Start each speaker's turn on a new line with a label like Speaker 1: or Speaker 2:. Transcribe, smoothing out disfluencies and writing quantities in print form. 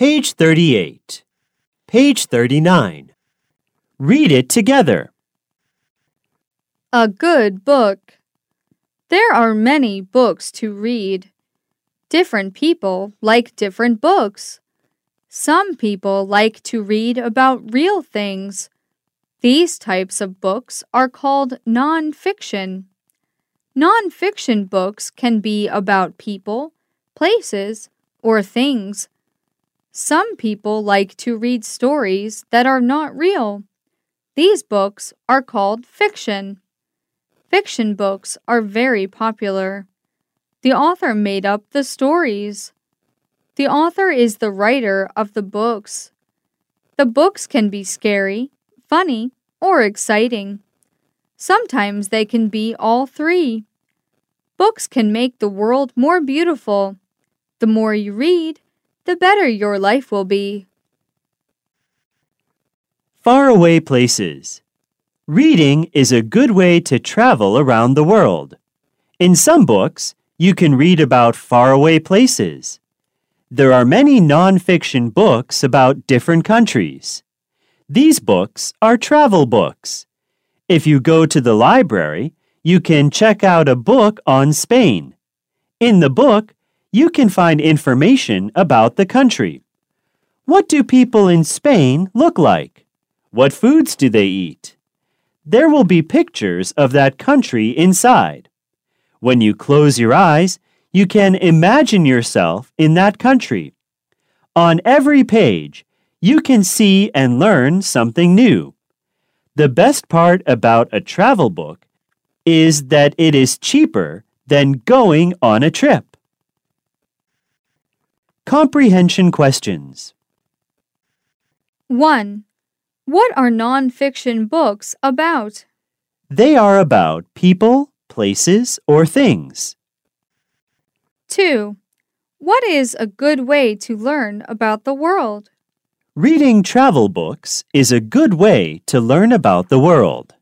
Speaker 1: Page 38. Page 39. Read it together.
Speaker 2: A good book. There are many books to read. Different people like different books. Some people like to read about real things. These types of books are called non-fiction. Non-fiction books can be about people, places, or things. Some people like to read stories that are not real. These books are called fiction. Fiction books are very popular. The author made up the stories. The author is the writer of the books. The books can be scary, funny, or exciting. Sometimes they can be all three. Books can make the world more beautiful. The more you read, the better your life will be.
Speaker 1: Faraway places. Reading is a good way to travel around the world. In some books, you can read about faraway places. There are many non-fiction books about different countries. These books are travel books. If you go to the library, you can check out a book on Spain. In the book, you can find information about the country. What do people in Spain look like? What foods do they eat? There will be pictures of that country inside. When you close your eyes, you can imagine yourself in that country. On every page, you can see and learn something new. The best part about a travel book is that it is cheaper than going on a trip. Comprehension questions.
Speaker 2: 1. What are non-fiction books about?
Speaker 1: They are about people, places, or things.
Speaker 2: 2. What is a good way to learn about the world?
Speaker 1: Reading travel books is a good way to learn about the world.